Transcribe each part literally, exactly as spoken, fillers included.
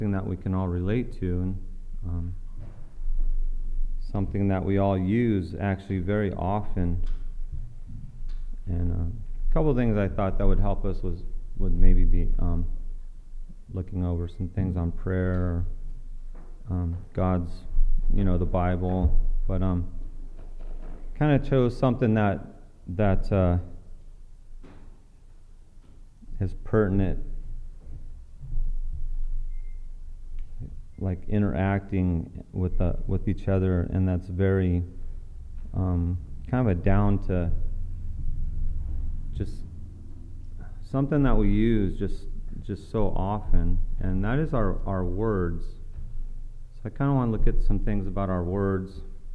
something that we can all relate to, and um, something that we all use actually very often. And uh, a couple of things I thought that would help us was would maybe be um, looking over some things on prayer, or, um, God's, you know, the Bible, but um, kind of chose something that that uh, is pertinent, like interacting with uh, with each other, and that's very um, kind of a down to just something that we use just just so often, and that is our, our words. So I kind of want to look at some things about our words.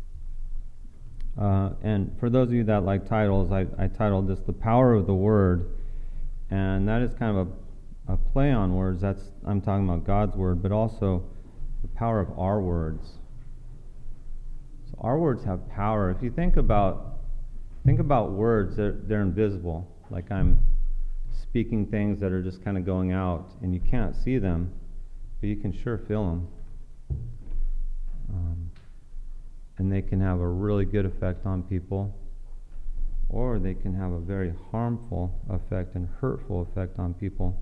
Uh, and for those of you that like titles, I, I titled this "The Power of the Word," and that is kind of a, a play on words. That's I'm talking about God's word, but also the power of our words. So our words have power. If you think about think about words, they're, they're invisible. Like I'm speaking things that are just kind of going out, and you can't see them, but you can sure feel them. Um, and they can have a really good effect on people, or they can have a very harmful effect and hurtful effect on people.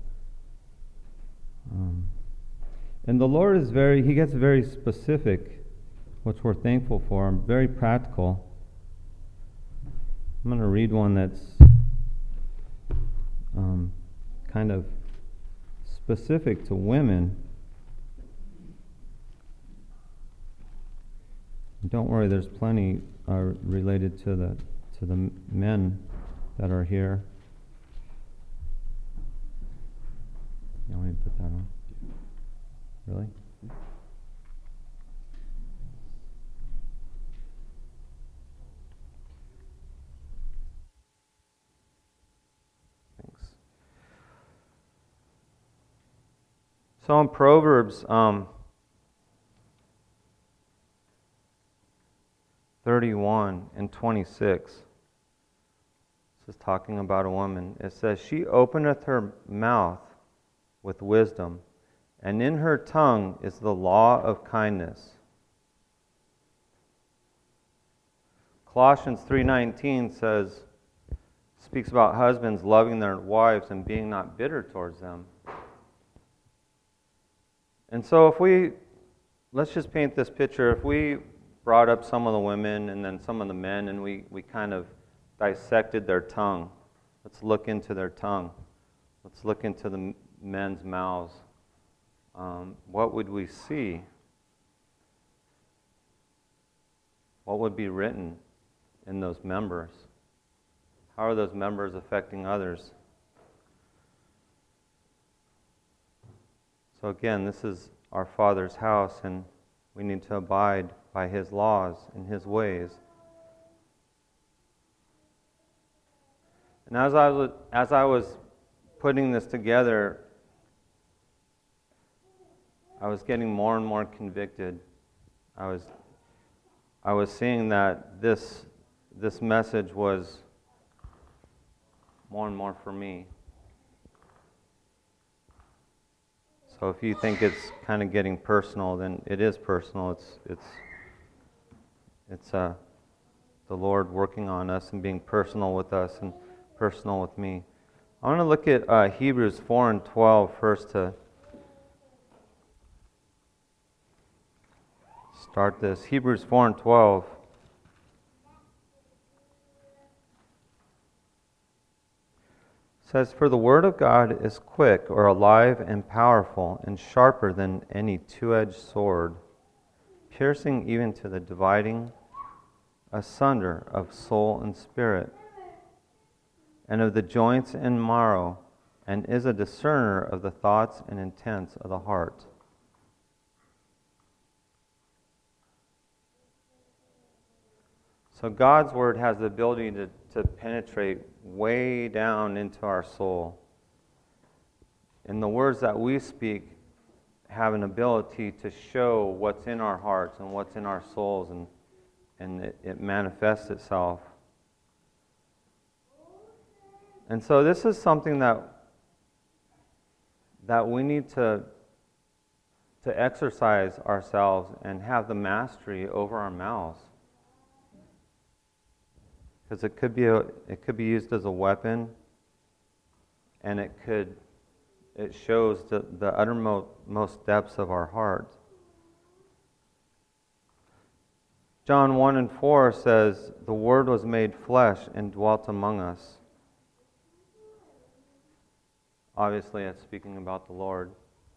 Um, and the Lord is very, He gets very specific, which we're thankful for, and very practical. I'm going to read one that's um, kind of specific to women. Don't worry, there's plenty uh, related to the to the men that are here. You want me to put that on? Really? Thanks. So in Proverbs um, thirty-one and twenty-six, this is talking about a woman. It says, "She openeth her mouth with wisdom, and in her tongue is the law of kindness." Colossians three nineteen says, speaks about husbands loving their wives and being not bitter towards them. And so if we, let's just paint this picture. If we brought up some of the women and then some of the men, and we, we kind of dissected their tongue. Let's look into their tongue. Let's look into the men's mouths. Um, what would we see? What would be written in those members? How are those members affecting others? So again, this is our Father's house, and we need to abide by His laws and His ways. And as I was, as I was putting this together, I was getting more and more convicted. I was, I was seeing that this, this message was more and more for me. So if you think it's kind of getting personal, then it is personal. It's it's it's uh, the Lord working on us and being personal with us and personal with me. I want to look at uh, Hebrews four and twelve first to start this. Hebrews four and twelve. Says, "For the word of God is quick," or alive and powerful, and sharper than any two-edged sword, piercing even to the dividing asunder of soul and spirit, and of the joints and marrow, and is a discerner of the thoughts and intents of the heart. So God's word has the ability to, to penetrate way down into our soul. And the words that we speak have an ability to show what's in our hearts and what's in our souls, and, and it, it manifests itself. And so this is something that that we need to to exercise ourselves and have the mastery over our mouths. Because it could be a, it could be used as a weapon, and it could it shows the, the uttermost most depths of our heart. John one and four says, "The Word was made flesh and dwelt among us." Obviously, it's speaking about the Lord.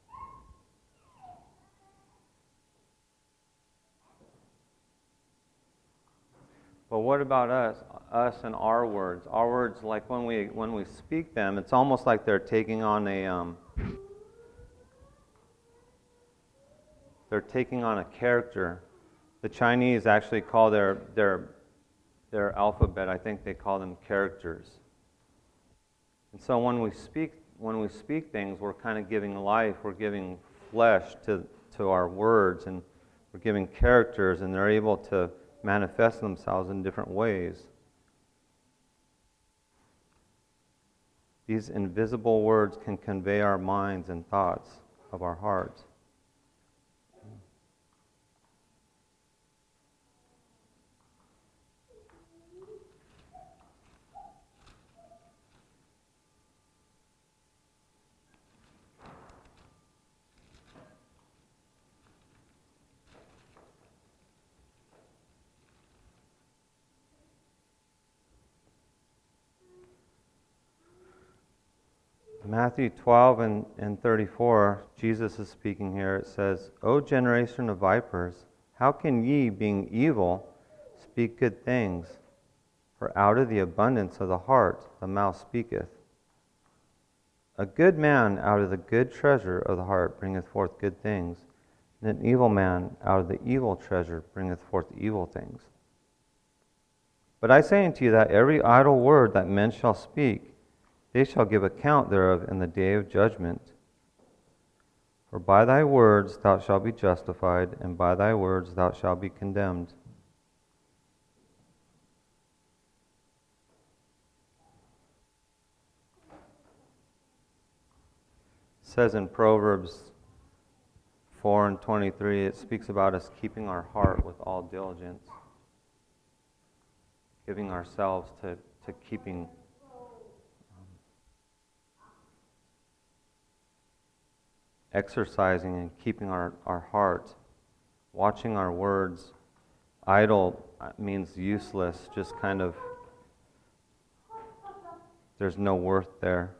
But what about us? Us and our words. Our words, like when we when we speak them, it's almost like they're taking on a um, they're taking on a character. The Chinese actually call their their their alphabet, I think they call them characters. And so when we speak when we speak things, we're kind of giving life, we're giving flesh to to our words, and we're giving characters, and they're able to manifest themselves in different ways. These invisible words can convey our minds and thoughts of our hearts. Matthew twelve and, and thirty-four, Jesus is speaking here. It says, "O generation of vipers, how can ye, being evil, speak good things? For out of the abundance of the heart the mouth speaketh. A good man out of the good treasure of the heart bringeth forth good things, and an evil man out of the evil treasure bringeth forth evil things. But I say unto you that every idle word that men shall speak, they shall give account thereof in the day of judgment. For by thy words thou shalt be justified, and by thy words thou shalt be condemned." It says in Proverbs four and twenty-three, it speaks about us keeping our heart with all diligence, giving ourselves to, to keeping exercising and keeping our, our heart, watching our words. Idle means useless, just kind of, there's no worth there.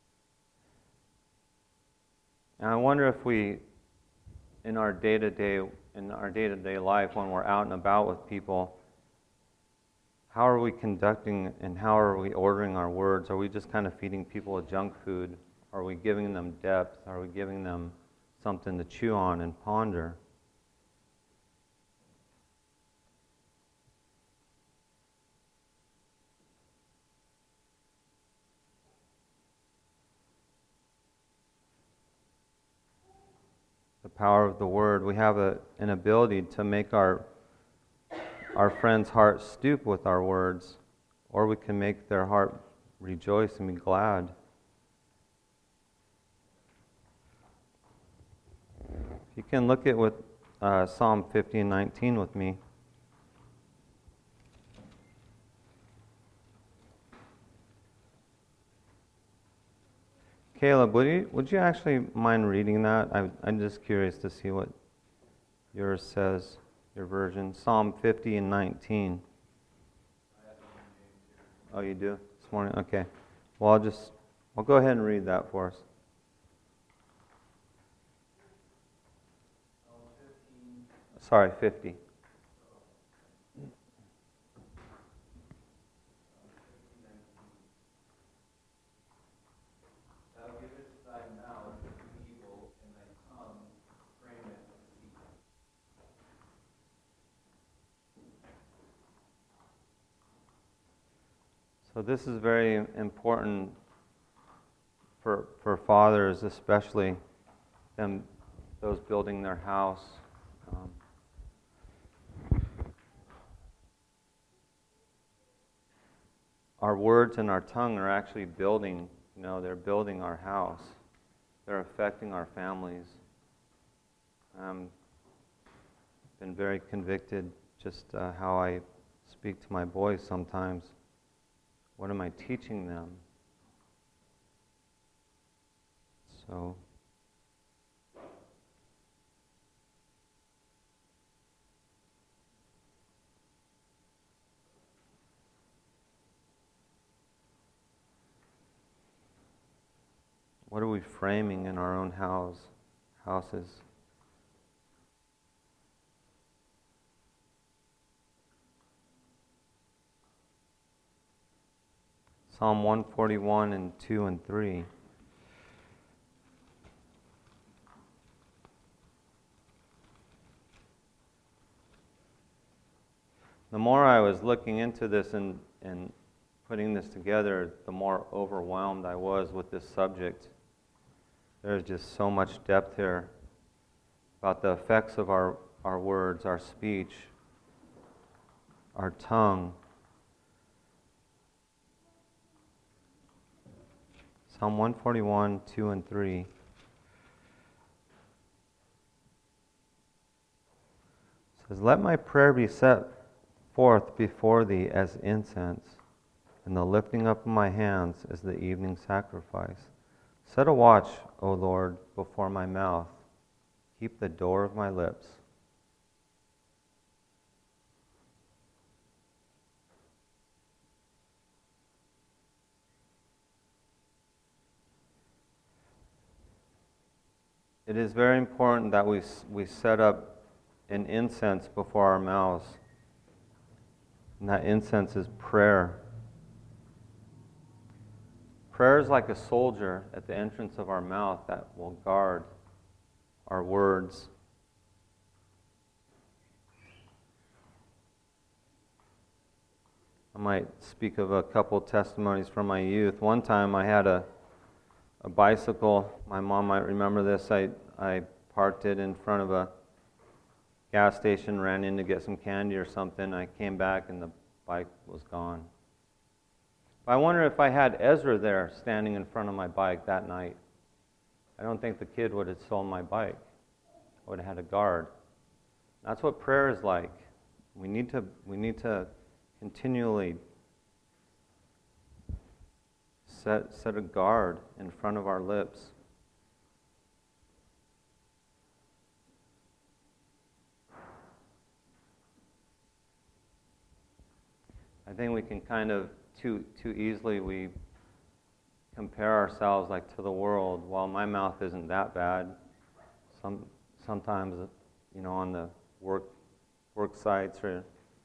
And I wonder if we, in our day-to-day, in our day-to-day life, when we're out and about with people, how are we conducting and how are we ordering our words? Are we just kind of feeding people a junk food? Are we giving them depth? Are we giving them something to chew on and ponder? The power of the Word. We have a, an ability to make our our friend's heart stoop with our words, or we can make their heart rejoice and be glad. You can look at with uh, Psalm fifty and nineteen with me. Caleb, would you would you actually mind reading that? I, I'm just curious to see what yours says, your version. Psalm fifty and nineteen. Oh, you do? This morning? Okay. Well, I'll just, I'll go ahead and read that for us. Sorry, fifty. So this is very important for for fathers, especially them, those building their house. Um, our words and our tongue are actually building, you know, they're building our house. They're affecting our families. I'm been very convicted just uh, how I speak to my boys sometimes. What am I teaching them? So what are we framing in our own house, houses? Psalm one forty-one and two and three. The more I was looking into this and, and putting this together, the more overwhelmed I was with this subject. There's just so much depth here about the effects of our, our words, our speech, our tongue. Psalm one forty-one, two and three. It says, "Let my prayer be set forth before thee as incense, and the lifting up of my hands as the evening sacrifice. Set a watch, O Lord, before my mouth. Keep the door of my lips." It is very important that we we set up an incense before our mouths. And that incense is prayer. Prayer is like a soldier at the entrance of our mouth that will guard our words. I might speak of a couple testimonies from my youth. One time I had a a bicycle. My mom might remember this. I, I parked it in front of a gas station, ran in to get some candy or something. I came back and the bike was gone. I wonder if I had Ezra there standing in front of my bike that night. I don't think the kid would have stolen my bike. I would have had a guard. That's what prayer is like. We need to, we need to continually Set, set a guard in front of our lips. I think we can kind of too too easily we compare ourselves like to the world. Well, my mouth isn't that bad. Some sometimes, you know, on the work work sites or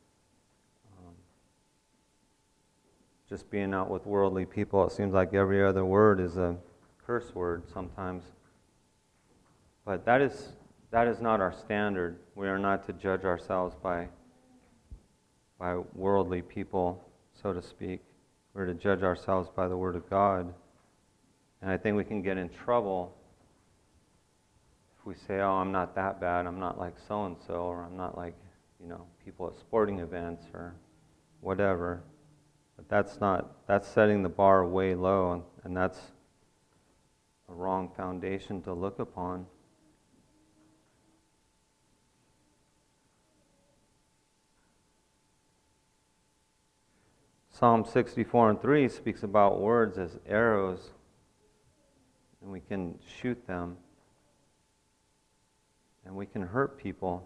just being out with worldly people, it seems like every other word is a curse word sometimes. But that is that is not our standard. We are not to judge ourselves by by worldly people, so to speak. We're to judge ourselves by the Word of God. And I think we can get in trouble if we say, "Oh, I'm not that bad. I'm not like so and so, or I'm not like, you know, people at sporting events or whatever." But that's not, that's setting the bar way low, and, and that's a wrong foundation to look upon. Psalm sixty-four and three speaks about words as arrows, and we can shoot them, and we can hurt people.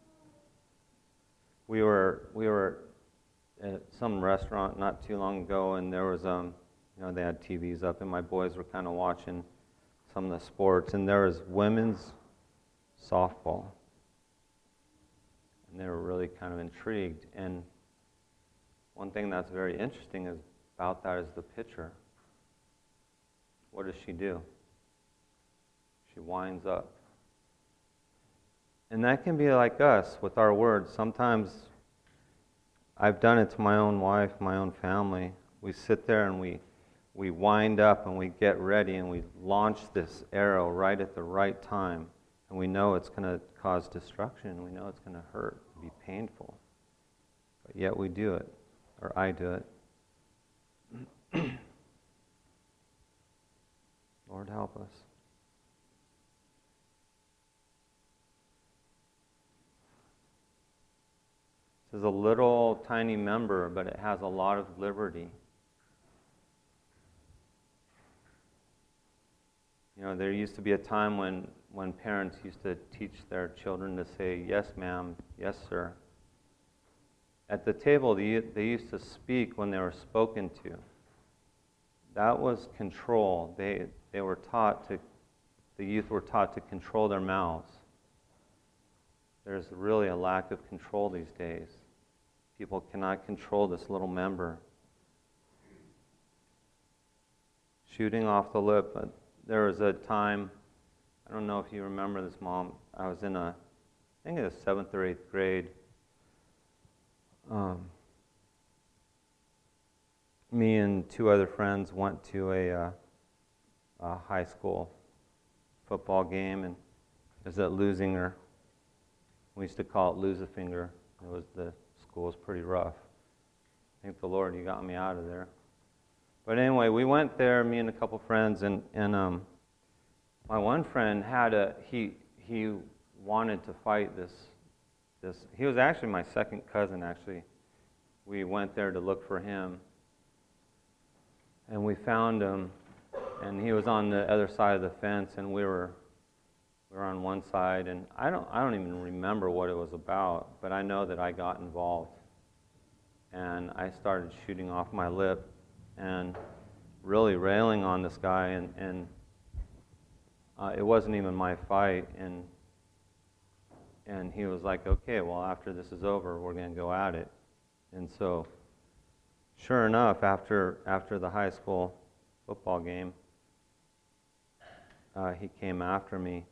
We were, we were at some restaurant not too long ago, and there was, um, you know, they had T Vs up, and my boys were kind of watching some of the sports, and there was women's softball, and they were really kind of intrigued. And one thing that's very interesting is about that is the pitcher. What does she do? She winds up, and that can be like us with our words. Sometimes I've done it to my own wife, my own family. We sit there and we we wind up and we get ready and we launch this arrow right at the right time. And we know it's going to cause destruction. We know it's going to hurt, be painful. But yet we do it, or I do it. Lord, help us. This is a little tiny member, but it has a lot of liberty. You know, there used to be a time when, when parents used to teach their children to say, yes, ma'am, yes, sir. At the table, they, they used to speak when they were spoken to. That was control. They, they were taught to, the youth were taught to control their mouths. There's really a lack of control these days. People cannot control this little member. Shooting off the lip. But there was a time, I don't know if you remember this, Mom. I was in a, I think it was seventh or eighth grade. Um, me and two other friends went to a, uh, a high school football game, and it was at Losinger. We used to call it Lose-A-Finger. It was the school was pretty rough. Thank the Lord, He got me out of there. But anyway, we went there, me and a couple friends, and and um, my one friend had a he he wanted to fight this this. He was actually my second cousin. Actually, we went there to look for him, and we found him, and he was on the other side of the fence, and we were. We were on one side, and I don't I don't even remember what it was about, but I know that I got involved. And I started shooting off my lip and really railing on this guy, and, and uh, it wasn't even my fight. And and he was like, okay, well, after this is over, we're going to go at it. And so, sure enough, after after the high school football game, uh, he came after me.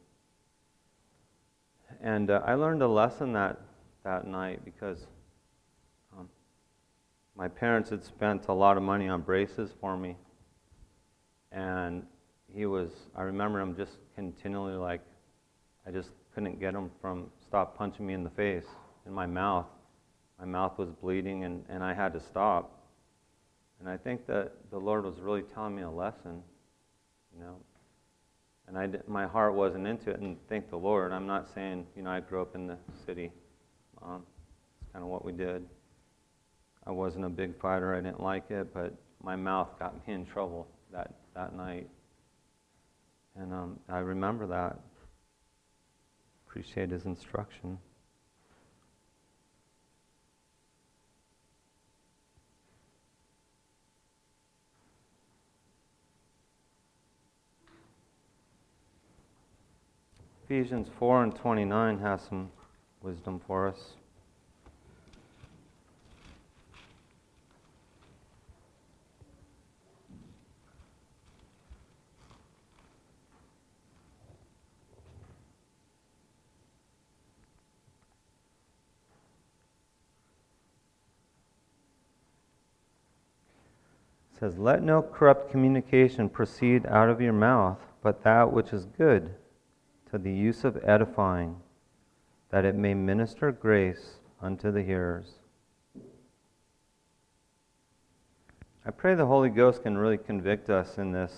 And uh, I learned a lesson that, that night because um, my parents had spent a lot of money on braces for me. And he was, I remember him just continually like, I just couldn't get him from, stop punching me in the face, in my mouth. My mouth was bleeding, and, and I had to stop. And I think that the Lord was really telling me a lesson, you know. And I, my heart wasn't into it, and thank the Lord. I'm not saying, you know, I grew up in the city. Um, it's kind of what we did. I wasn't a big fighter. I didn't like it, but my mouth got me in trouble that, that night. And um, I remember that. Appreciate his instruction. Ephesians four and twenty-nine has some wisdom for us. It says, let no corrupt communication proceed out of your mouth, but that which is good, to the use of edifying, that it may minister grace unto the hearers. I pray the Holy Ghost can really convict us in this.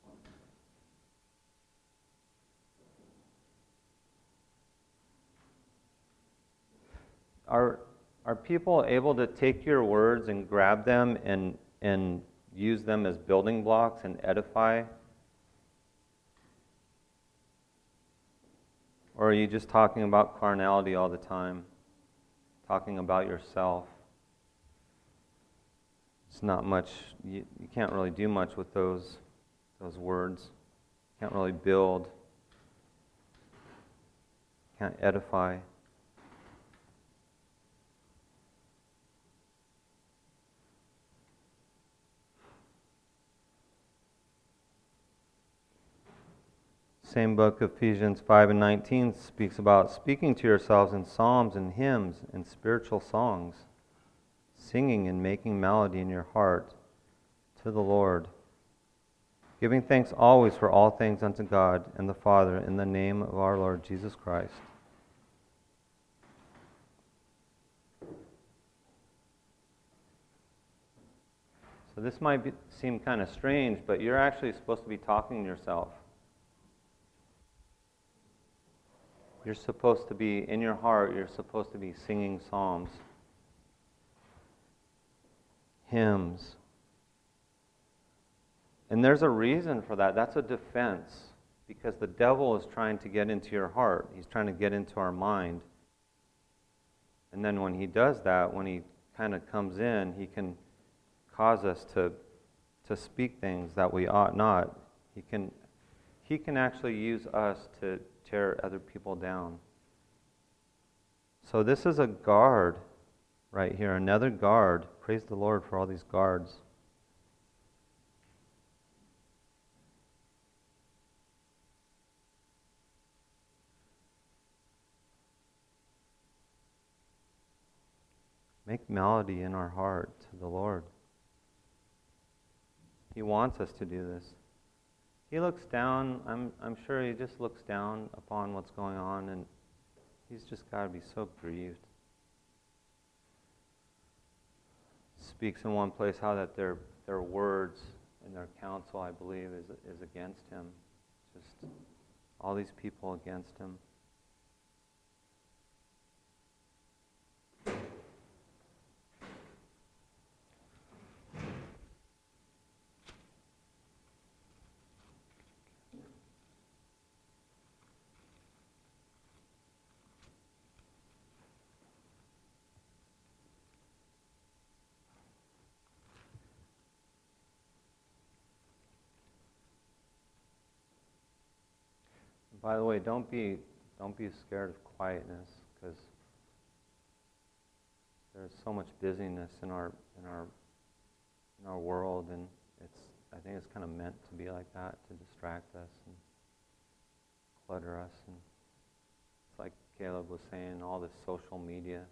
Are, are people able to take your words and grab them and, and use them as building blocks and edify? Or are you just talking about carnality all the time? Talking about yourself? It's not much, you, you can't really do much with those, those words. You can't really build. Can't edify. Same book, Ephesians five and nineteen, speaks about speaking to yourselves in psalms and hymns and spiritual songs, singing and making melody in your heart to the Lord, giving thanks always for all things unto God and the Father in the name of our Lord Jesus Christ. So this might be, seem kind of strange, but you're actually supposed to be talking to yourself. You're supposed to be, in your heart, you're supposed to be singing psalms hymns. And there's a reason for that. That's a defense. Because the devil is trying to get into your heart. He's trying to get into our mind. And then when he does that, when he kind of comes in, he can cause us to to speak things that we ought not. He can he can actually use us to tear other people down. So this is a guard right here, another guard. Praise the Lord for all these guards. Make melody in our heart to the Lord. He wants us to do this. He looks down, I'm I'm sure he just looks down upon what's going on, and he's just got to be so grieved. Speaks in one place how that their their words and their counsel, I believe, is is against him. Just all these people against him. By the way, don't be don't be scared of quietness, because there's so much busyness in our in our in our world, and it's I think it's kind of meant to be like that, to distract us and clutter us. And it's like Caleb was saying, all this social media,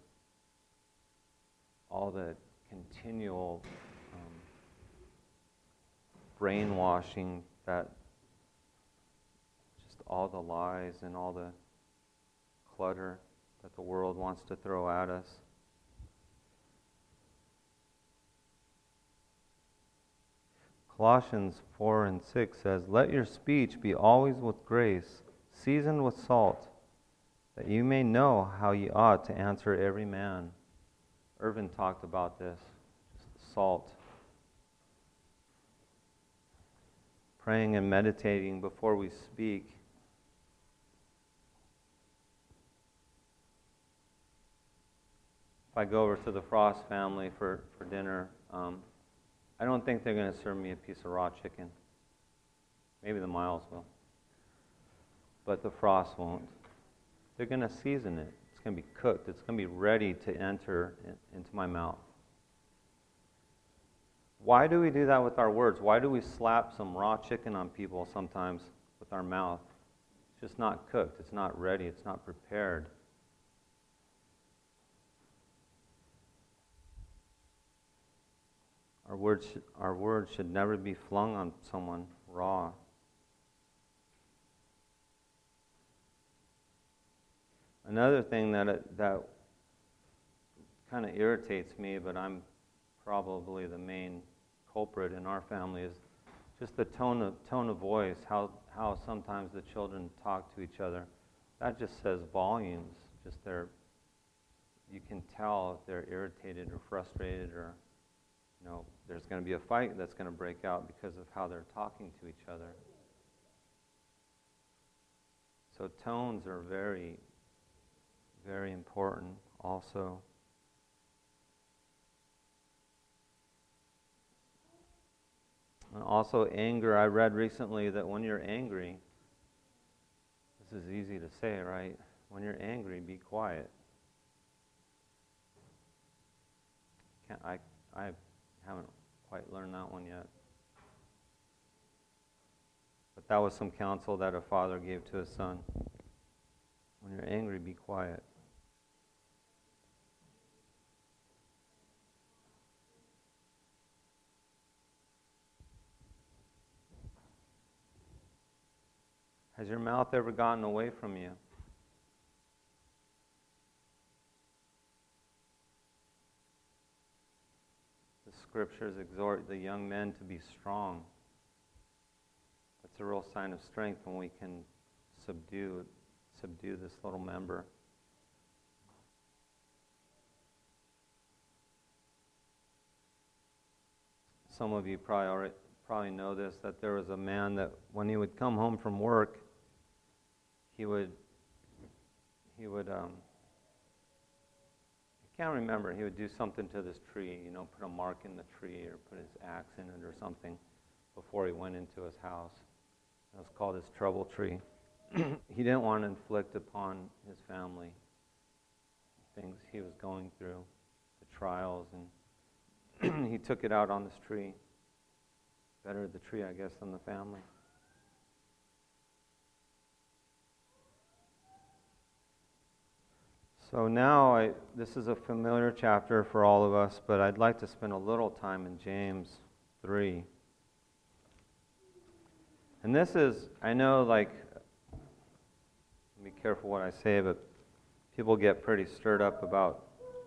all the continual um, brainwashing, that all the lies and all the clutter that the world wants to throw at us. Colossians four and six says, "Let your speech be always with grace, seasoned with salt, that you may know how ye ought to answer every man." Irvin talked about this, just salt. Praying and meditating before we speak. If I go over to the Frost family for, for dinner, um, I don't think they're going to serve me a piece of raw chicken. Maybe the Miles will. But the Frost won't. They're going to season it. It's going to be cooked. It's going to be ready to enter in, into my mouth. Why do we do that with our words? Why do we slap some raw chicken on people sometimes with our mouth? It's just not cooked. It's not ready. It's not prepared. Our words, our words should never be flung on someone raw. Another thing that it, that kind of irritates me, but I'm probably the main culprit in our family, is just the tone of tone of voice. How how sometimes the children talk to each other. That just says volumes. Just their, you can tell if they're irritated or frustrated, or you know, there's going to be a fight that's going to break out because of how they're talking to each other. So tones are very, very important also. And also anger. I read recently that when you're angry, this is easy to say, right? When you're angry, be quiet. Can't, I, I haven't quite learned that one yet. But that was some counsel that a father gave to his son. When you're angry, be quiet. Has your mouth ever gotten away from you? The scriptures exhort the young men to be strong. That's a real sign of strength when we can subdue, subdue this little member. some of you probably already, probably know this, that there was a man that when he would come home from work, he would, he would, um, I can't remember, he would do something to this tree, you know, put a mark in the tree or put his axe in it or something before he went into his house. That was called his trouble tree. He didn't want to inflict upon his family things he was going through, the trials, and he took it out on this tree. Better the tree, I guess, than the family. So now, I, this is a familiar chapter for all of us, but I'd like to spend a little time in James three. And this is, I know, like, be careful what I say, but people get pretty stirred up about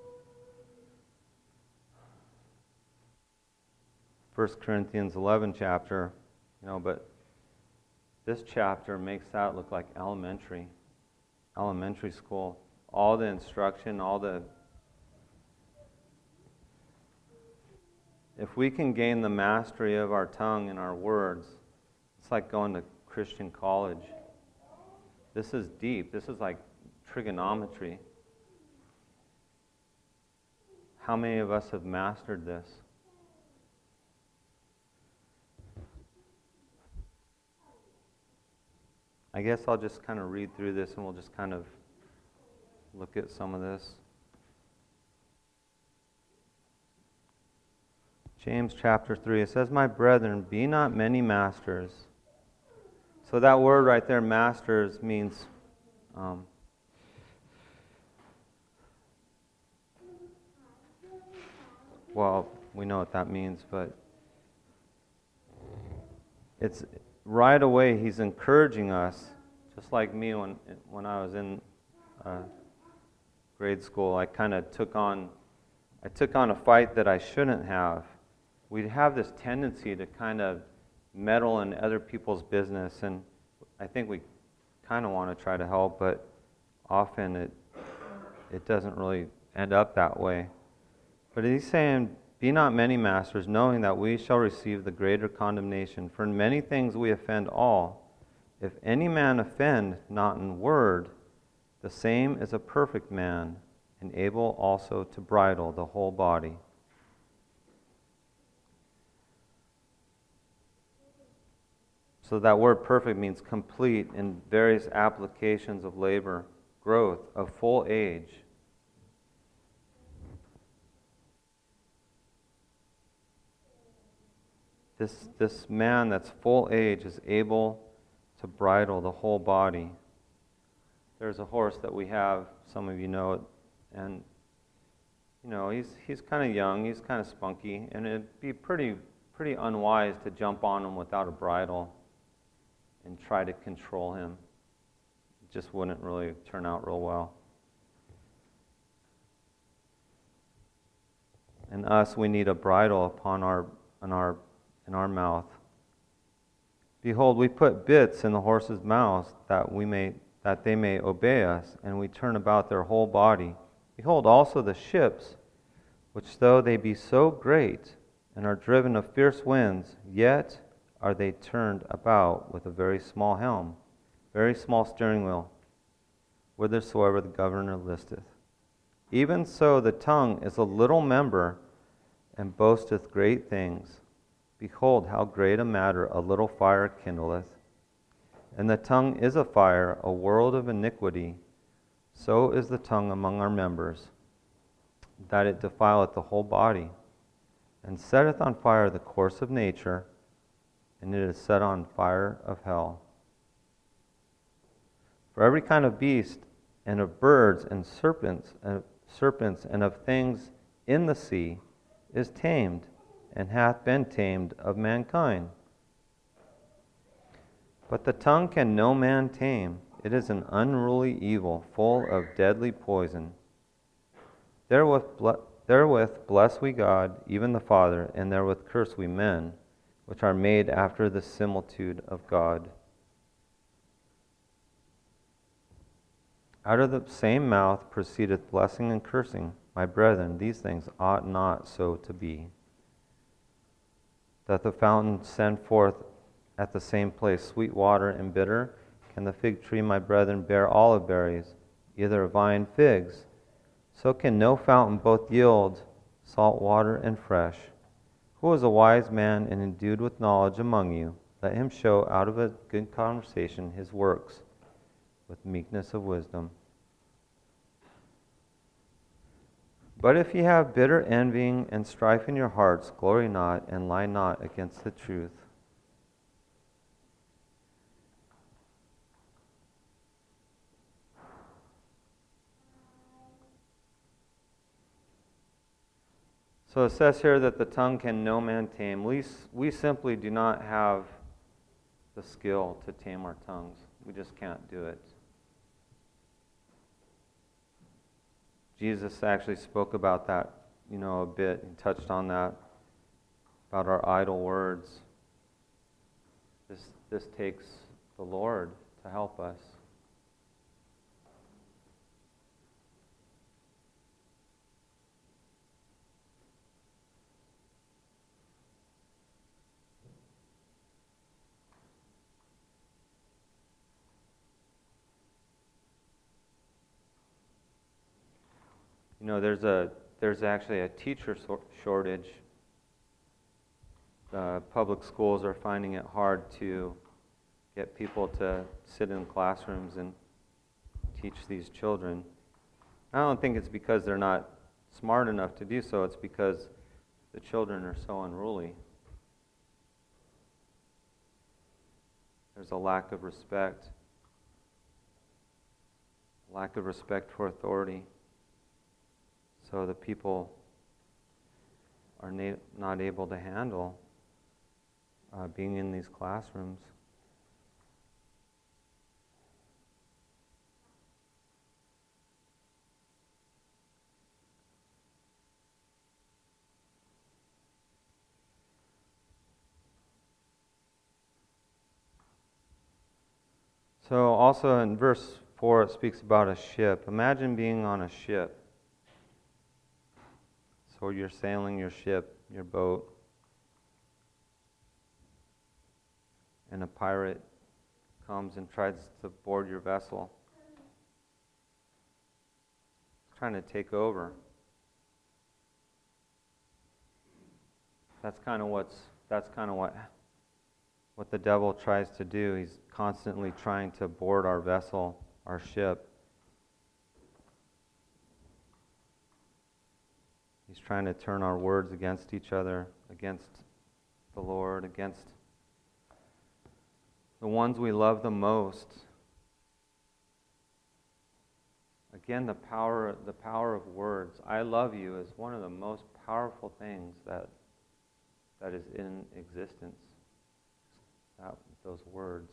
First Corinthians eleven chapter, you know, but this chapter makes that look like elementary, elementary school. All the instruction, all the... If we can gain the mastery of our tongue and our words, it's like going to Christian college. This is deep. This is like trigonometry. How many of us have mastered this? I guess I'll just kind of read through this and we'll just kind of look at some of this. James chapter three, it says, "My brethren, be not many masters." So that word right there, masters, means um, well, we know what that means, but it's right away he's encouraging us, just like me when when I was in uh, grade school. I kind of took on, I took on a fight that I shouldn't have. We have this tendency to kind of meddle in other people's business, and I think we kind of want to try to help, but often it it doesn't really end up that way. But he's saying, "Be not many masters, knowing that we shall receive the greater condemnation. For in many things we offend all. If any man offend not in word, the same is a perfect man, and able also to bridle the whole body." So that word perfect means complete in various applications of labor, growth, of full age. This, this man that's full age is able to bridle the whole body. There's a horse that we have, some of you know it, and you know, he's he's kind of young, he's kind of spunky, and it'd be pretty pretty unwise to jump on him without a bridle and try to control him. It just wouldn't really turn out real well. And us, we need a bridle upon our on our in our mouth. "Behold, we put bits in the horses' mouths that we may that they may obey us, and we turn about their whole body. Behold also the ships, which though they be so great and are driven of fierce winds, yet are they turned about with a very small helm, very small steering wheel, whithersoever the governor listeth. Even so the tongue is a little member, and boasteth great things. Behold, how great a matter a little fire kindleth. And the tongue is a fire, a world of iniquity. So is the tongue among our members, that it defileth the whole body, and setteth on fire the course of nature, and it is set on fire of hell. For every kind of beast, and of birds, and serpents, and serpents, and of things in the sea, is tamed, and hath been tamed of mankind. But the tongue can no man tame. It is an unruly evil, full of deadly poison. Therewith, ble- therewith bless we God, even the Father, and therewith curse we men, which are made after the similitude of God. Out of the same mouth proceedeth blessing and cursing. My brethren, these things ought not so to be." Doth the fountain send forth at the same place sweet water and bitter? Can the fig tree, my brethren, bear olive berries, either a vine figs? So can no fountain both yield salt water and fresh. Who is a wise man and endued with knowledge among you? Let him show out of a good conversation his works with meekness of wisdom. But if ye have bitter envying and strife in your hearts, glory not and lie not against the truth. So it says here that the tongue can no man tame. We, we simply do not have the skill to tame our tongues. We just can't do it. Jesus actually spoke about that, you know, a bit. He touched on that, about our idle words. This, this takes the Lord to help us. You know, there's a there's actually a teacher shortage. The public schools are finding it hard to get people to sit in classrooms and teach these children. I don't think it's because they're not smart enough to do so. It's because the children are so unruly. There's a lack of respect. Lack of respect for authority. So the people are na- not able to handle uh, being in these classrooms. So also in verse four it speaks about a ship. Imagine being on a ship. So you're sailing your ship, your boat, and a pirate comes and tries to board your vessel. He's trying to take over. That's kind of what's that's kind of what what the devil tries to do. He's constantly trying to board our vessel, our ship. He's trying to turn our words against each other, against the Lord, against the ones we love the most. Again, the power, the power of words. I love you is one of the most powerful things that that is in existence. That, those words.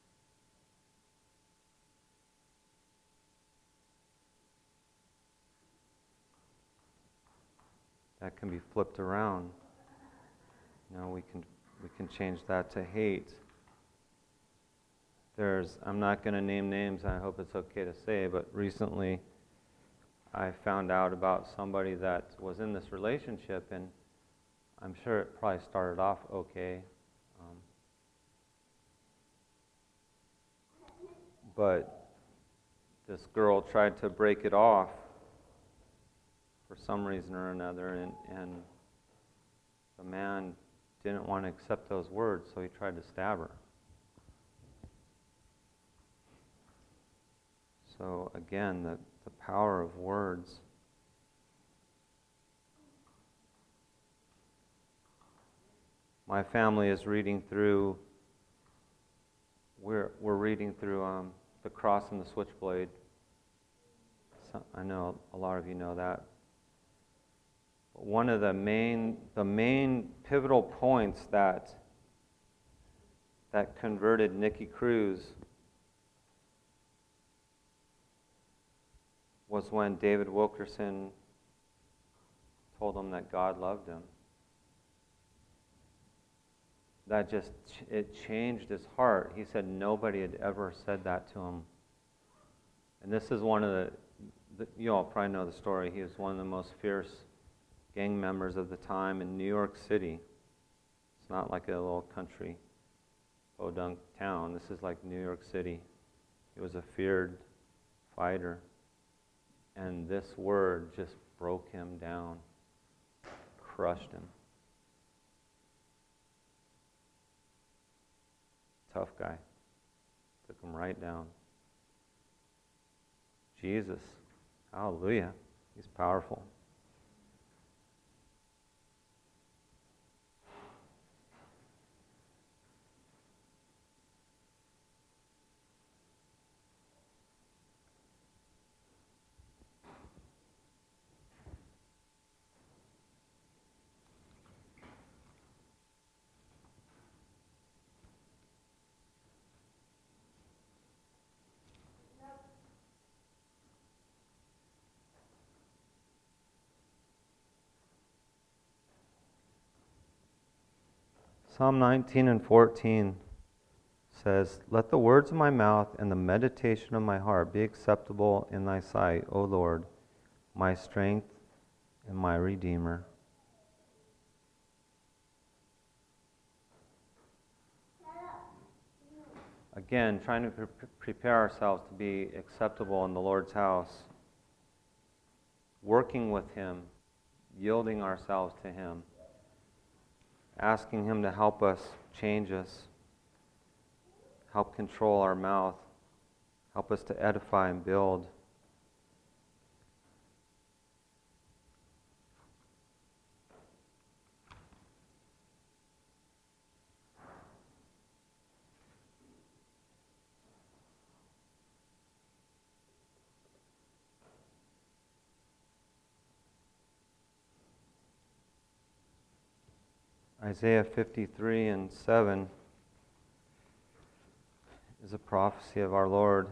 That can be flipped around. You know, we can we can change that to hate. There's I'm not going to name names. I hope it's okay to say, but recently I found out about somebody that was in this relationship, and I'm sure it probably started off okay, um, but this girl tried to break it off for some reason or another, and, and the man didn't want to accept those words, so he tried to stab her. So again, the, the power of words. My family is reading through, we're, we're reading through um, The Cross and the Switchblade. So, I know a lot of you know that. One of the main, the main pivotal points that that converted Nicky Cruz was when David Wilkerson told him that God loved him. That just, it changed his heart. He said nobody had ever said that to him. And this is one of the, the you all probably know the story. He was one of the most fierce gang members of the time in New York City. It's not like a little country podunk town. This is like New York City. He was a feared fighter. And this word just broke him down, crushed him. Tough guy. Took him right down. Jesus, hallelujah, he's powerful. Psalm nineteen and fourteen says, "Let the words of my mouth and the meditation of my heart be acceptable in thy sight, O Lord, my strength and my Redeemer." Again, trying to pre- prepare ourselves to be acceptable in the Lord's house, working with Him, yielding ourselves to Him, asking Him to help us, change us, help control our mouth, help us to edify and build. Isaiah fifty-three and seven is a prophecy of our Lord.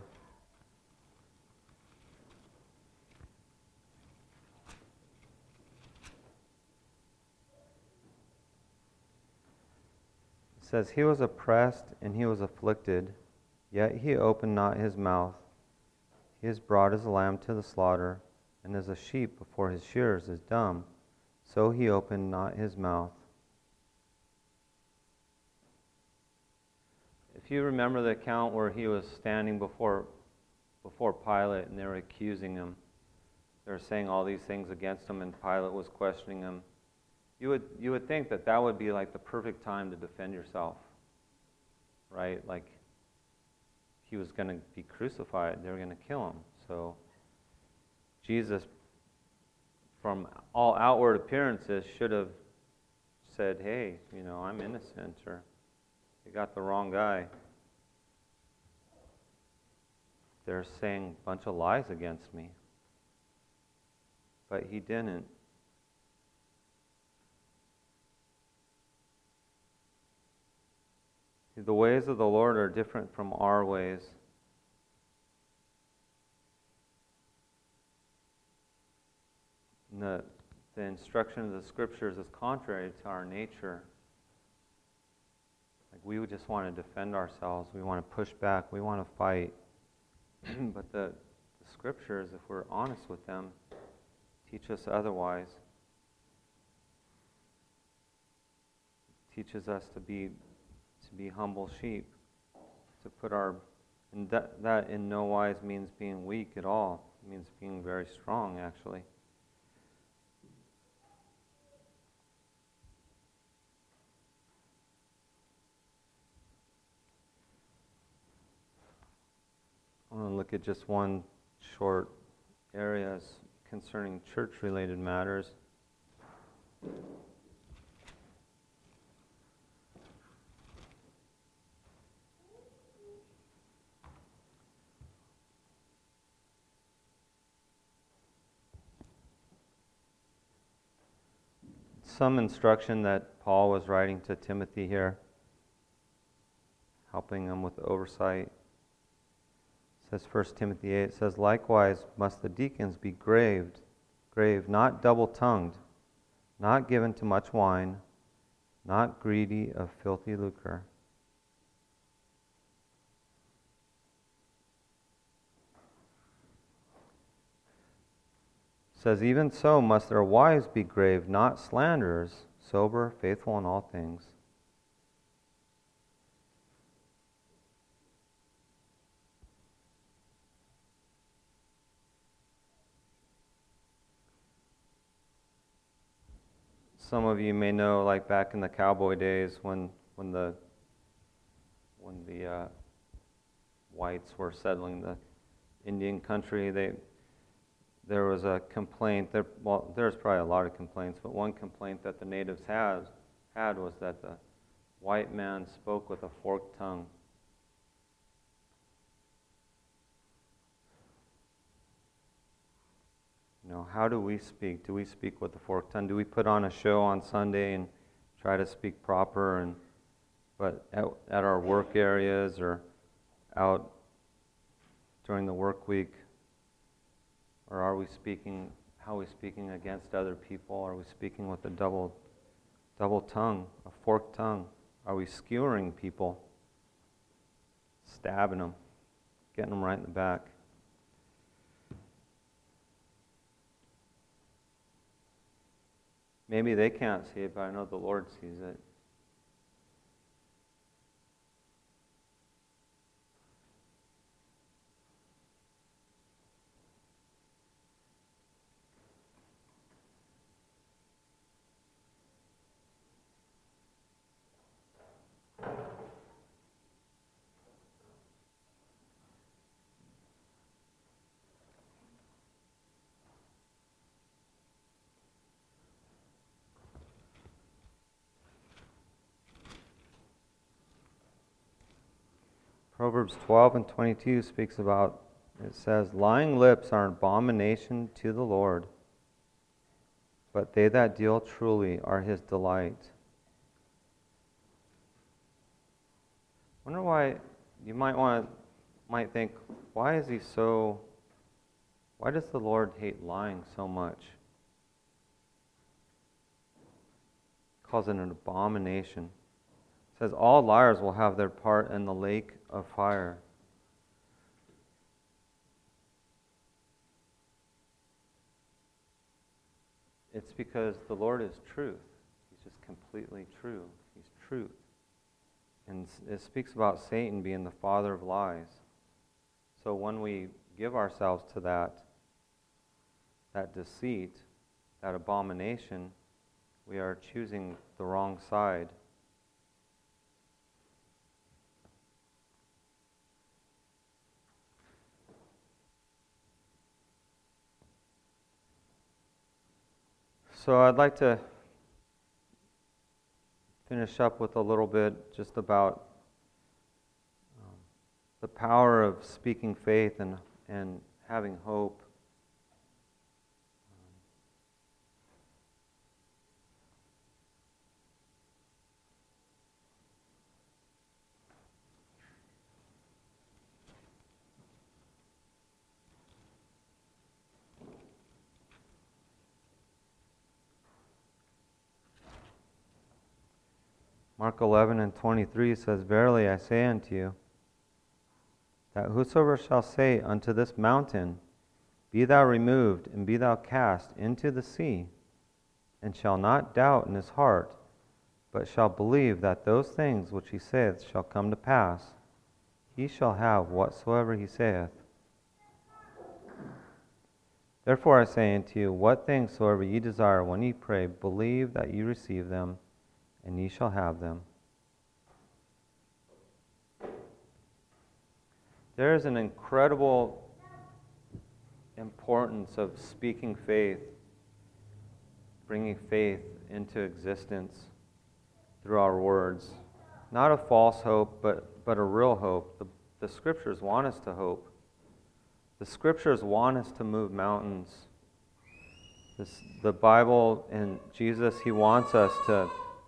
It says, "He was oppressed and he was afflicted, yet he opened not his mouth. He is brought as a lamb to the slaughter, and as a sheep before his shearers is dumb, so he opened not his mouth." If you remember the account where he was standing before before Pilate and they were accusing him, they were saying all these things against him, and Pilate was questioning him, you would you would think that that would be like the perfect time to defend yourself, right? Like he was going to be crucified, they were going to kill him. So Jesus, from all outward appearances, should have said, "Hey, you know, I'm innocent," or "You got the wrong guy. They're saying a bunch of lies against me." But he didn't. The ways of the Lord are different from our ways. And the, the instruction of the Scriptures is contrary to our nature. Like we would just want to defend ourselves. We want to push back. We want to fight. But the, the Scriptures, if we're honest with them, teach us otherwise. Teaches us to be to be humble sheep, to put our, and that, that in no wise means being weak at all. It means being very strong, actually. I want to look at just one short area concerning church-related matters. Some instruction that Paul was writing to Timothy here, helping him with oversight. It says First Timothy eight, it says, "Likewise must the deacons be graved, grave, not double-tongued, not given to much wine, not greedy of filthy lucre." It says, "Even so must their wives be grave, not slanderers, sober, faithful in all things." some of you may know, like back in the cowboy days when when the when the uh, whites were settling the Indian country, they there was a complaint. There, well, there's probably a lot of complaints, but one complaint that the natives had had was that the white man spoke with a forked tongue. You know, how do we speak? Do we speak with a forked tongue? Do we put on a show on Sunday and try to speak proper, and but at, at our work areas or out during the work week, or are we speaking? How are we speaking against other people? Are we speaking with a double, double tongue, a forked tongue? Are we skewering people, stabbing them, getting them right in the back? Maybe they can't see it, but I know the Lord sees it. Proverbs twelve and twenty-two speaks about, it says, lying lips are an abomination to the Lord, but they that deal truly are his delight. I wonder why, you might want to, might think, why is he so, why does the Lord hate lying so much? He calls it an abomination. It says, all liars will have their part in the lake of fire. It's because the Lord is truth. He's just completely true. He's truth. And it speaks about Satan being the father of lies. So when we give ourselves to that, that deceit, that abomination, we are choosing the wrong side. So I'd like to finish up with a little bit just about um, the power of speaking faith and, and having hope. Mark eleven and twenty-three says, verily I say unto you, that whosoever shall say unto this mountain, be thou removed, and be thou cast into the sea, and shall not doubt in his heart, but shall believe that those things which he saith shall come to pass, he shall have whatsoever he saith. Therefore I say unto you, what things soever ye desire when ye pray, believe that ye receive them, and ye shall have them. There is an incredible importance of speaking faith, bringing faith into existence through our words. Not a false hope, but, but a real hope. The, the Scriptures want us to hope. The Scriptures want us to move mountains. This, the Bible and Jesus, He wants us to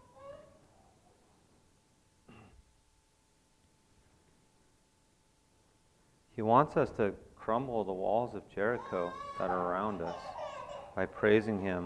He wants us to crumble the walls of Jericho that are around us by praising Him.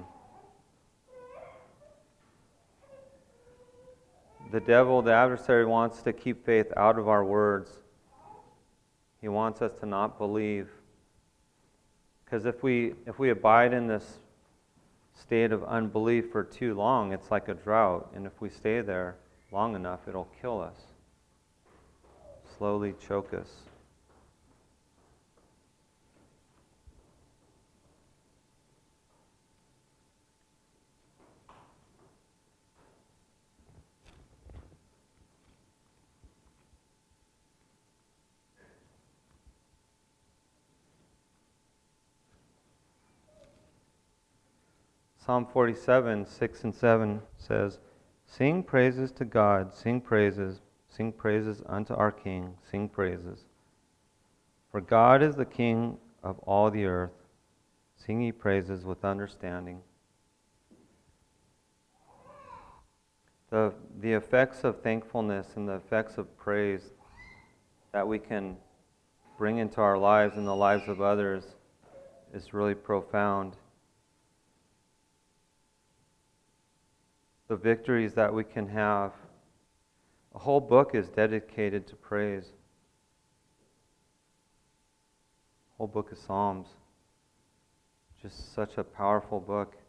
The devil, the adversary, wants to keep faith out of our words. He wants us to not believe. Because if we if we abide in this state of unbelief for too long, it's like a drought. And if we stay there long enough, it'll kill us. Slowly choke us. Psalm forty-seven, six and seven says, "Sing praises to God, sing praises, sing praises unto our King, sing praises. For God is the King of all the earth. Sing ye praises with understanding." The, the effects of thankfulness and the effects of praise that we can bring into our lives and the lives of others is really profound. The victories that we can have. A whole book is dedicated to praise. A whole book of Psalms. Just such a powerful book.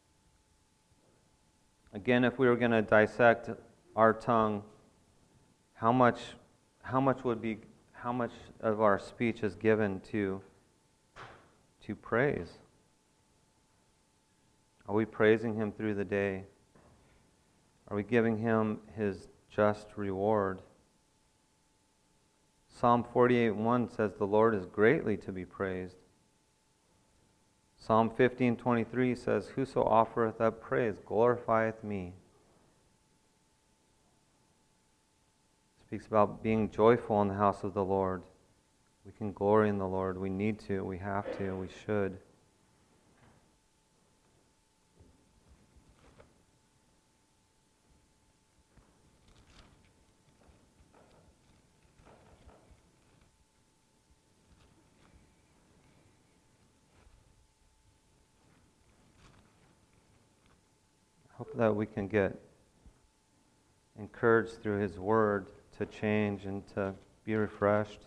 Again, if we were going to dissect our tongue, how much, how much would be, how much of our speech is given to, to praise? Are we praising Him through the day? Are we giving Him His just reward? Psalm forty-eight one says, "The Lord is greatly to be praised." Psalm fifteen twenty-three says, "Whoso offereth up praise glorifieth me." It speaks about being joyful in the house of the Lord. We can glory in the Lord. We need to. We have to. We should. Hope that we can get encouraged through His Word to change and to be refreshed.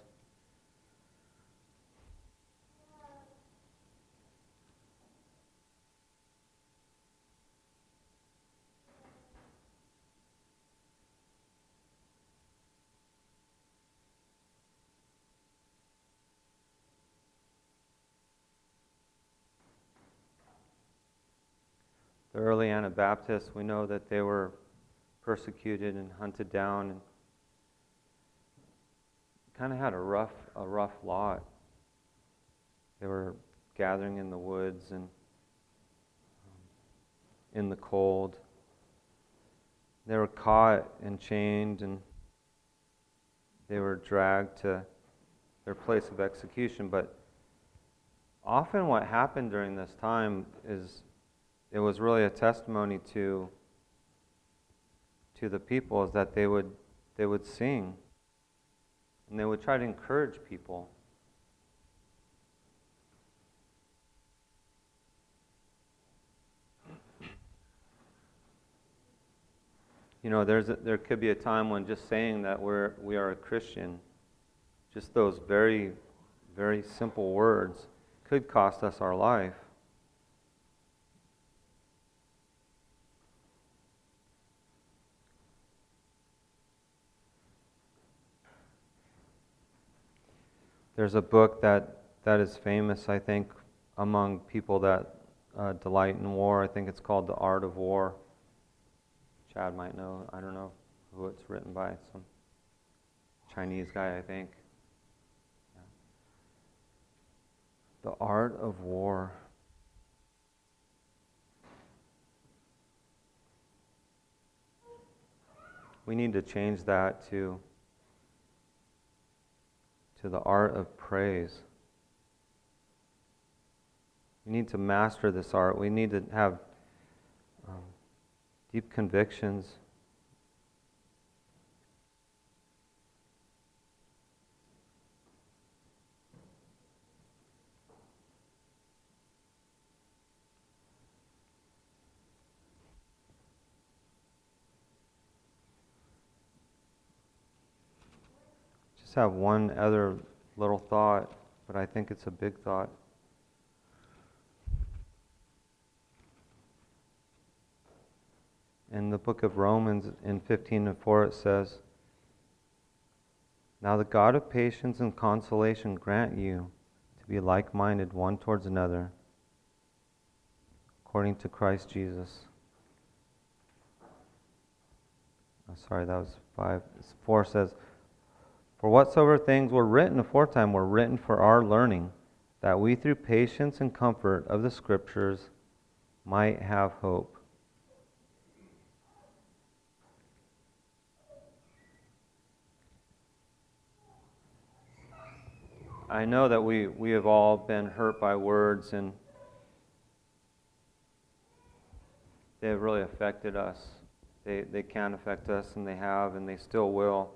The early Anabaptists, we know that they were persecuted and hunted down and kind of had a rough, a rough lot. They were gathering in the woods and um, in the cold. They were caught and chained, and they were dragged to their place of execution. But often what happened during this time is it was really a testimony to to the people, is that they would they would sing and they would try to encourage people. You know, there's a, there could be a time when just saying that we're we are a Christian, just those very very simple words, could cost us our life. There's a book that, that is famous, I think, among people that uh, delight in war. I think it's called The Art of War. Chad might know. I don't know who it's written by. Some Chinese guy, I think. Yeah. The Art of War. We need to change that to to the art of praise. We need to master this art. We need to have um, deep convictions. Just have one other little thought, but I think it's a big thought. In the book of Romans, in fifteen and four, it says, "Now the God of patience and consolation grant you to be like-minded one towards another, according to Christ Jesus." Oh, sorry, that was five. Four says, "For whatsoever things were written aforetime were written for our learning, that we through patience and comfort of the Scriptures might have hope. I know that we, we have all been hurt by words, and they have really affected us. They they can affect us, and they have, and they still will.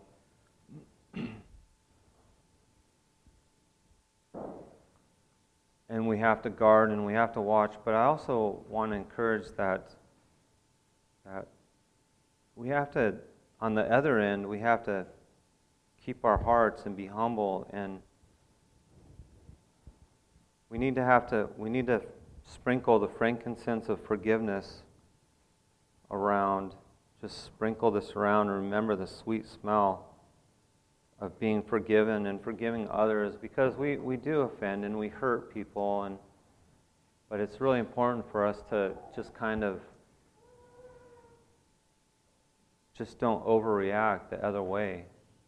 And we have to guard and we have to watch. But I also want to encourage that that we have to, on the other end, we have to keep our hearts and be humble, and we need to have to we need to sprinkle the frankincense of forgiveness around. Just sprinkle this around and remember the sweet smell of being forgiven and forgiving others, because we, we do offend and we hurt people, and but it's really important for us to just kind of just don't overreact the other way.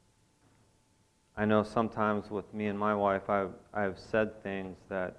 I know sometimes with me and my wife, I've, I've said things that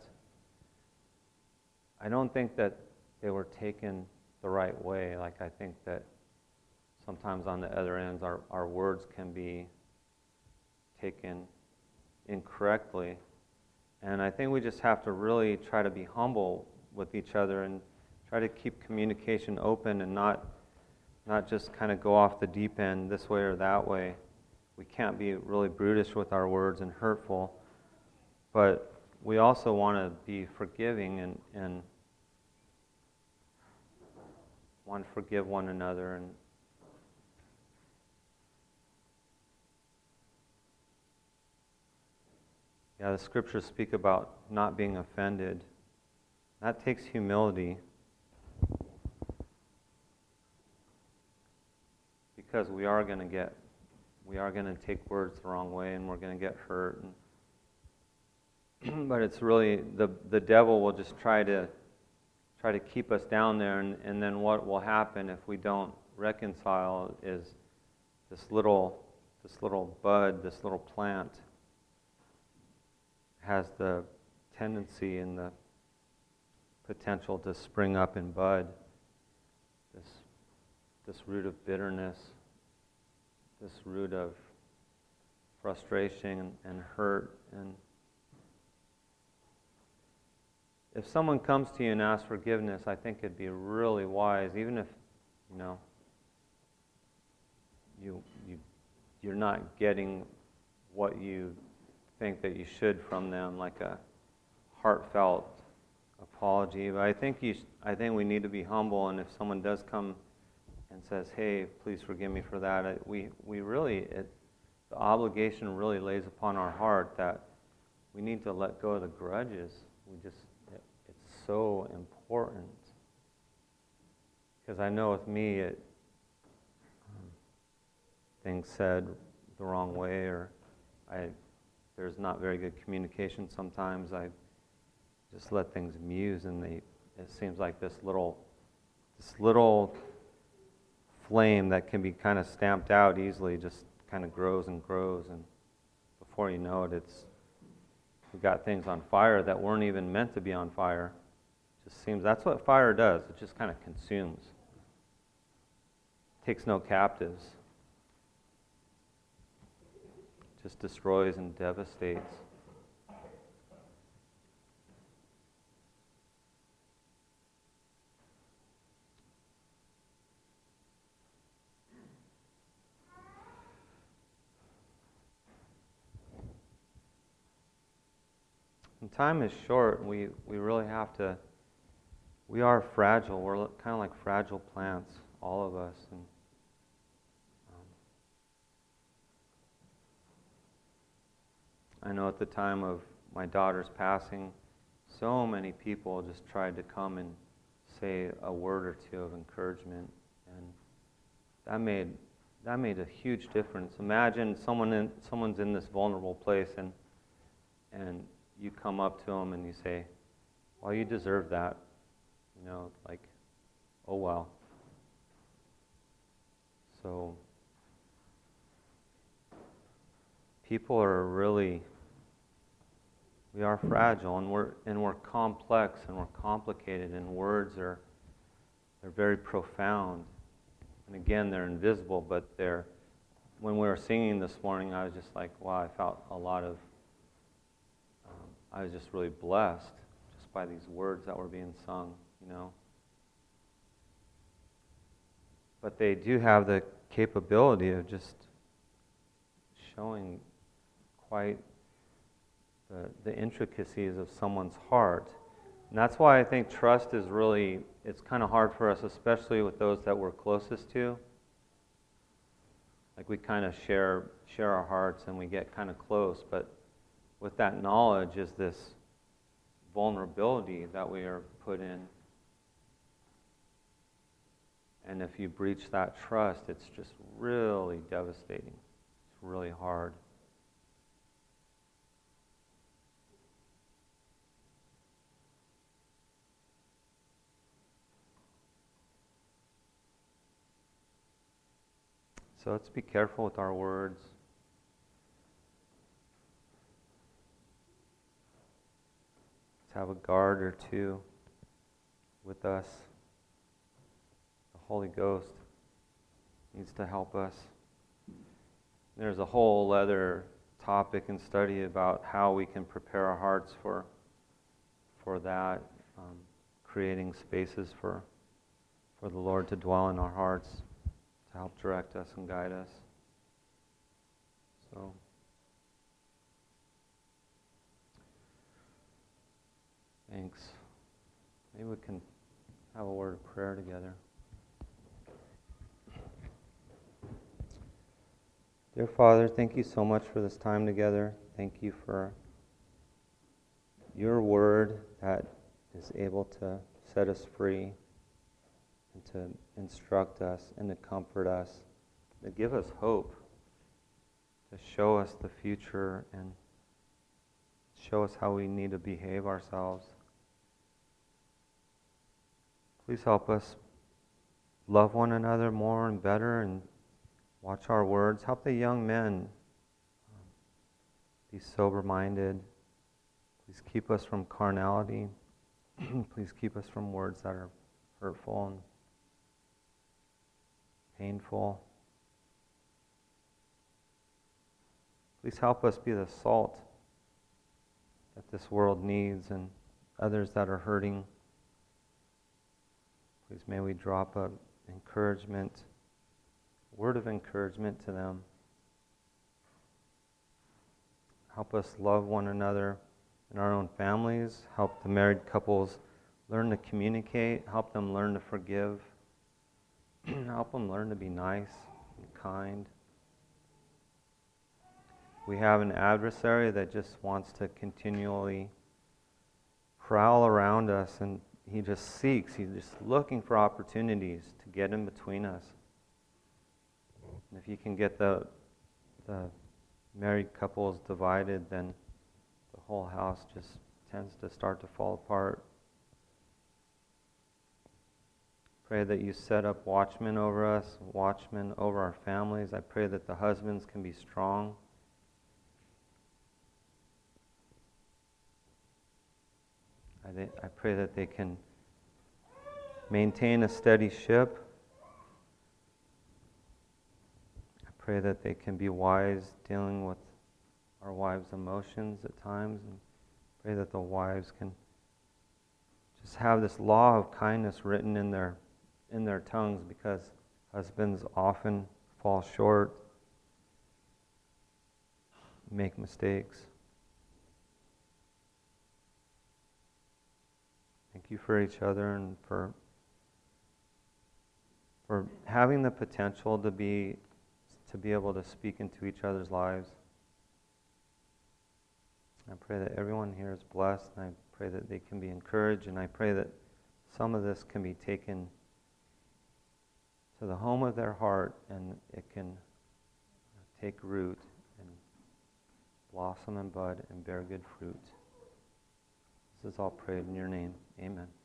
I don't think that they were taken the right way. Like, I think that sometimes on the other ends, our, our words can be taken incorrectly. And I think we just have to really try to be humble with each other and try to keep communication open and not not just kind of go off the deep end this way or that way. We can't be really brutish with our words and hurtful, but we also want to be forgiving and, and want to forgive one another. And yeah, the scriptures speak about not being offended. That takes humility, because we are going to get, we are going to take words the wrong way, and we're going to get hurt. And but it's really the the devil will just try to try to keep us down there, and, and then what will happen if we don't reconcile is this little this little bud, this little plant has the tendency and the potential to spring up and bud. This this root of bitterness, this root of frustration and, and hurt. And if someone comes to you and asks forgiveness, I think it'd be really wise, even if, you know, you you you're not getting what you think that you should from them, like a heartfelt apology. But I think you, I think we need to be humble, and if someone does come and says, "Hey, please forgive me for that," I, we we really it, the obligation really lays upon our heart that we need to let go of the grudges. We just it, it's so important, because I know with me it um, things said the wrong way, or I there's not very good communication sometimes. I just let things muse, and they it seems like this little this little flame that can be kind of stamped out easily just kind of grows and grows, and before you know it, it's we got things on fire that weren't even meant to be on fire. It just seems that's what fire does. It just kind of consumes. It takes no captives. Just destroys and devastates. And time is short. We we really have to. We are fragile. We're kind of like fragile plants, all of us. And I know at the time of my daughter's passing, so many people just tried to come and say a word or two of encouragement, and that made that made a huge difference. Imagine someone in someone's in this vulnerable place, and and you come up to them and you say, "Well, you deserve that," you know, like, oh well. So people are really. We are fragile, and we're and we're complex, and we're complicated, and words are they're very profound. And again, they're invisible, but they're, when we were singing this morning, I was just like, wow, I felt a lot of, um, I was just really blessed just by these words that were being sung, you know. But they do have the capability of just showing quite the, the intricacies of someone's heart. And that's why I think trust is really, it's kind of hard for us, especially with those that we're closest to. Like we kind of share share our hearts and we get kind of close, but with that knowledge is this vulnerability that we are put in. And if you breach that trust, it's just really devastating. It's really hard. So let's be careful with our words. Let's have a guard or two with us. The Holy Ghost needs to help us. There's a whole other topic and study about how we can prepare our hearts for for that, um, creating spaces for for the Lord to dwell in our hearts, to help direct us and guide us. So, thanks. Maybe we can have a word of prayer together. Dear Father, thank you so much for this time together. Thank you for your word that is able to set us free and to instruct us and to comfort us, to give us hope, to show us the future and show us how we need to behave ourselves. Please help us love one another more and better and watch our words. Help the young men be sober-minded. Please keep us from carnality. Please keep us from words that are hurtful and painful. Please help us be the salt that this world needs and others that are hurting. Please may we drop a encouragement, word of encouragement to them. Help us love one another in our own families. Help the married couples learn to communicate. Help them learn to forgive. Help them learn to be nice and kind. We have an adversary that just wants to continually prowl around us, and he just seeks, he's just looking for opportunities to get in between us. And if you can get the the married couples divided, then the whole house just tends to start to fall apart. Pray that you set up watchmen over us, watchmen over our families. I pray that the husbands can be strong. I, th- I pray that they can maintain a steady ship. I pray that they can be wise dealing with our wives' emotions at times, and pray that the wives can just have this law of kindness written in their in their tongues, because husbands often fall short, make mistakes. Thank you for each other and for for having the potential to be to be able to speak into each other's lives. I pray that everyone here is blessed, and I pray that they can be encouraged, and I pray that some of this can be taken to the home of their heart, and it can take root and blossom and bud and bear good fruit. This is all prayed in your name. Amen.